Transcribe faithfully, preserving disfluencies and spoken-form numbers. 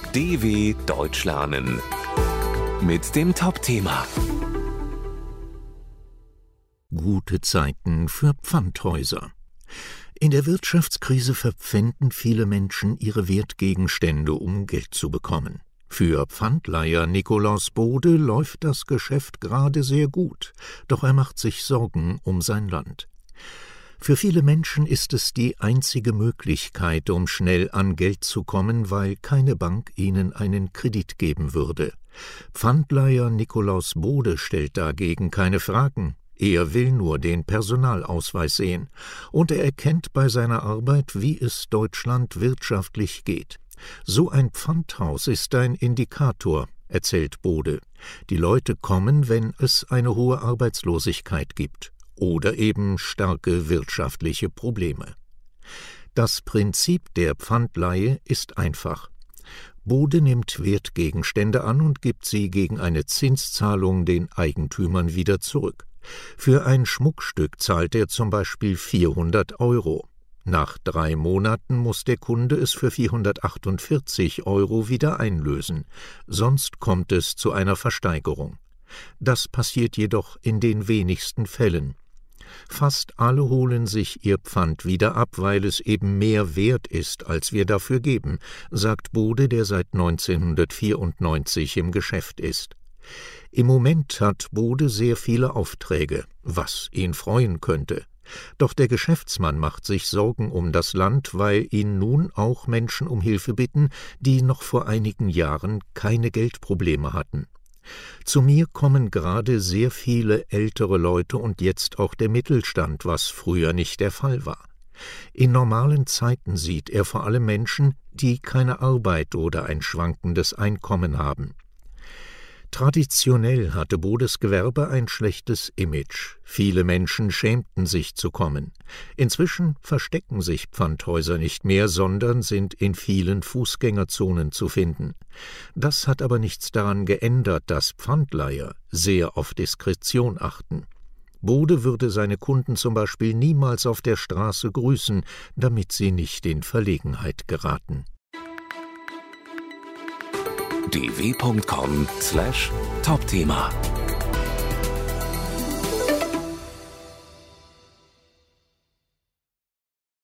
D W Deutsch lernen mit dem Top-Thema Gute Zeiten für Pfandhäuser. In der Wirtschaftskrise verpfänden viele Menschen ihre Wertgegenstände, um Geld zu bekommen. Für Pfandleiher Nikolaus Bode läuft das Geschäft gerade sehr gut, doch er macht sich Sorgen um sein Land. Für viele Menschen ist es die einzige Möglichkeit, um schnell an Geld zu kommen, weil keine Bank ihnen einen Kredit geben würde. Pfandleiher Nikolaus Bode stellt dagegen keine Fragen. Er will nur den Personalausweis sehen, und er erkennt bei seiner Arbeit, wie es Deutschland wirtschaftlich geht. So ein Pfandhaus ist ein Indikator, erzählt Bode. Die Leute kommen, wenn es eine hohe Arbeitslosigkeit gibt oder eben starke wirtschaftliche Probleme. Das Prinzip der Pfandleihe ist einfach. Bode nimmt Wertgegenstände an und gibt sie gegen eine Zinszahlung den Eigentümern wieder zurück. Für ein Schmuckstück zahlt er zum Beispiel vierhundert Euro. Nach drei Monaten muss der Kunde es für vierhundertachtundvierzig Euro wieder einlösen, sonst kommt es zu einer Versteigerung. Das passiert jedoch in den wenigsten Fällen. Fast alle holen sich ihr Pfand wieder ab, weil es eben mehr wert ist, als wir dafür geben, sagt Bode, der seit neunzehnhundertvierundneunzig im Geschäft ist. Im Moment hat Bode sehr viele Aufträge, was ihn freuen könnte. Doch der Geschäftsmann macht sich Sorgen um das Land, weil ihn nun auch Menschen um Hilfe bitten, die noch vor einigen Jahren keine Geldprobleme hatten. Zu mir kommen gerade sehr viele ältere Leute und jetzt auch der Mittelstand, was früher nicht der Fall war. In normalen Zeiten sieht er vor allem Menschen, die keine Arbeit oder ein schwankendes Einkommen haben. Traditionell hatte Bodes Gewerbe ein schlechtes Image. Viele Menschen schämten sich zu kommen. Inzwischen verstecken sich Pfandhäuser nicht mehr, sondern sind in vielen Fußgängerzonen zu finden. Das hat aber nichts daran geändert, dass Pfandleiher sehr auf Diskretion achten. Bode würde seine Kunden zum Beispiel niemals auf der Straße grüßen, damit sie nicht in Verlegenheit geraten. d w punkt com slash Top-Thema